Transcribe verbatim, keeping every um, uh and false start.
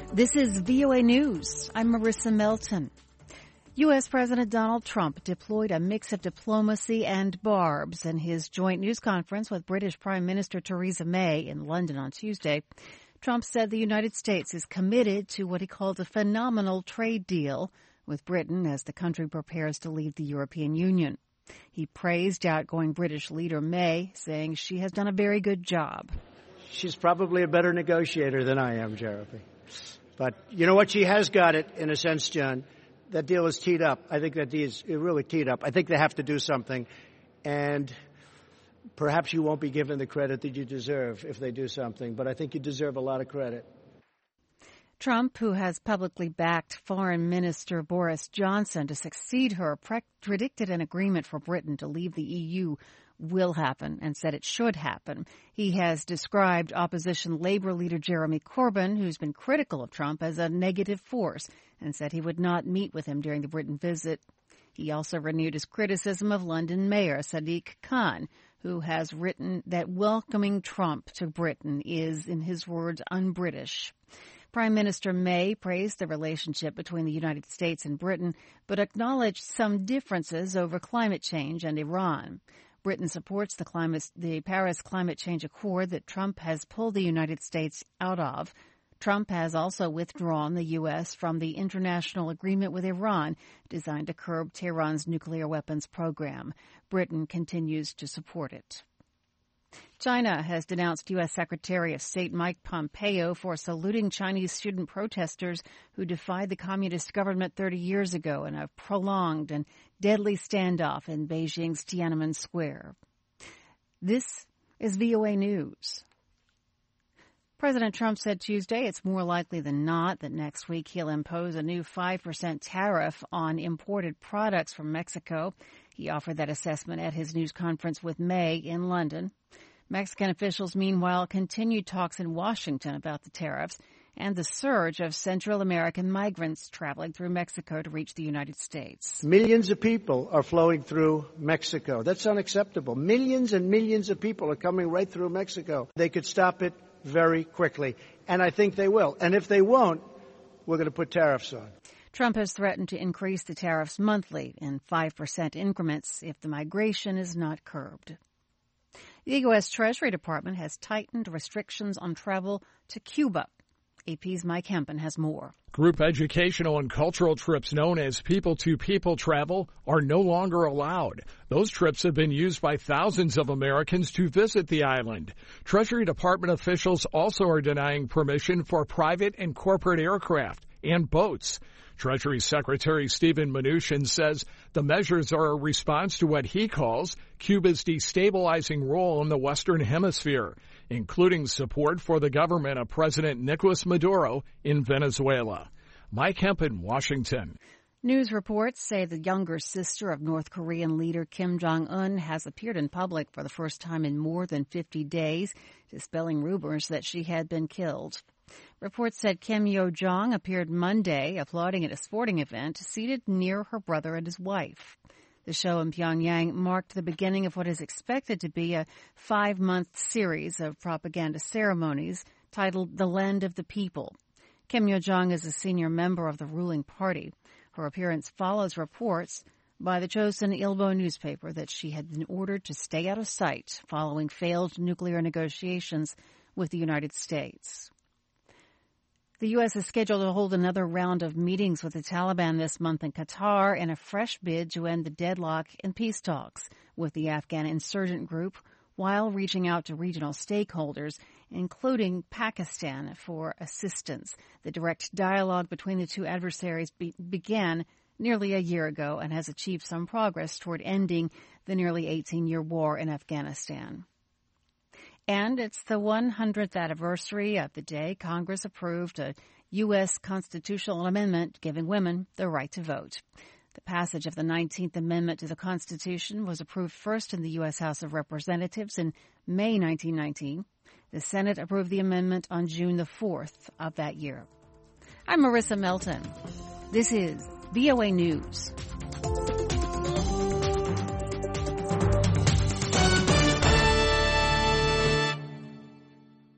This is V O A News. I'm Marissa Melton. U S. President Donald Trump deployed a mix of diplomacy and barbs in his joint news conference with British Prime Minister Theresa May in London on Tuesday. Trump said the United States is committed to what he called a phenomenal trade deal with Britain as the country prepares to leave the European Union. He praised outgoing British leader May, saying she has done a very good job. She's probably a better negotiator than I am, Jeremy. But you know what? She has got it, in a sense, John. That deal is teed up. I think that deal is really teed up. I think they have to do something. And perhaps you won't be given the credit that you deserve if they do something. But I think you deserve a lot of credit. Trump, who has publicly backed Foreign Minister Boris Johnson to succeed her, pre- predicted an agreement for Britain to leave the E U will happen and said it should happen. He has described opposition Labour leader Jeremy Corbyn, who's been critical of Trump, as a negative force and said he would not meet with him during the Britain visit. He also renewed his criticism of London Mayor Sadiq Khan, who has written that welcoming Trump to Britain is, in his words, un-British. Prime Minister May praised the relationship between the United States and Britain, but acknowledged some differences over climate change and Iran. Britain supports the, climate, the Paris Climate Change Accord that Trump has pulled the United States out of. Trump has also withdrawn the U S from the international agreement with Iran designed to curb Tehran's nuclear weapons program. Britain continues to support it. China has denounced U S. Secretary of State Mike Pompeo for saluting Chinese student protesters who defied the communist government thirty years ago in a prolonged and deadly standoff in Beijing's Tiananmen Square. This is V O A News. President Trump said Tuesday it's more likely than not that next week he'll impose a new five percent tariff on imported products from Mexico. He offered that assessment at his news conference with May in London. Mexican officials, meanwhile, continued talks in Washington about the tariffs and the surge of Central American migrants traveling through Mexico to reach the United States. Millions of people are flowing through Mexico. That's unacceptable. Millions and millions of people are coming right through Mexico. They could stop it very quickly, and I think they will. And if they won't, we're going to put tariffs on. Trump has threatened to increase the tariffs monthly in five percent increments if the migration is not curbed. The U S. Treasury Department has tightened restrictions on travel to Cuba. A P's Mike Hempen has more. Group educational and cultural trips known as people-to-people travel are no longer allowed. Those trips have been used by thousands of Americans to visit the island. Treasury Department officials also are denying permission for private and corporate aircraft and boats. Treasury Secretary Steven Mnuchin says the measures are a response to what he calls Cuba's destabilizing role in the Western Hemisphere, including support for the government of President Nicolas Maduro in Venezuela. Mike Hempen, Washington. News reports say the younger sister of North Korean leader Kim Jong-un has appeared in public for the first time in more than fifty days, dispelling rumors that she had been killed. Reports said Kim Yo-jong appeared Monday applauding at a sporting event seated near her brother and his wife. The show in Pyongyang marked the beginning of what is expected to be a five-month series of propaganda ceremonies titled The Land of the People. Kim Yo-jong is a senior member of the ruling party. Her appearance follows reports by the Chosun Ilbo newspaper that she had been ordered to stay out of sight following failed nuclear negotiations with the United States. The U S is scheduled to hold another round of meetings with the Taliban this month in Qatar in a fresh bid to end the deadlock in peace talks with the Afghan insurgent group while reaching out to regional stakeholders, including Pakistan, for assistance. The direct dialogue between the two adversaries be- began nearly a year ago and has achieved some progress toward ending the nearly eighteen-year war in Afghanistan. And it's the one hundredth anniversary of the day Congress approved a U S constitutional amendment giving women the right to vote. The passage of the nineteenth Amendment to the Constitution was approved first in the U S House of Representatives in May nineteen nineteen. The Senate approved the amendment on June the fourth of that year. I'm Marissa Melton. This is V O A News.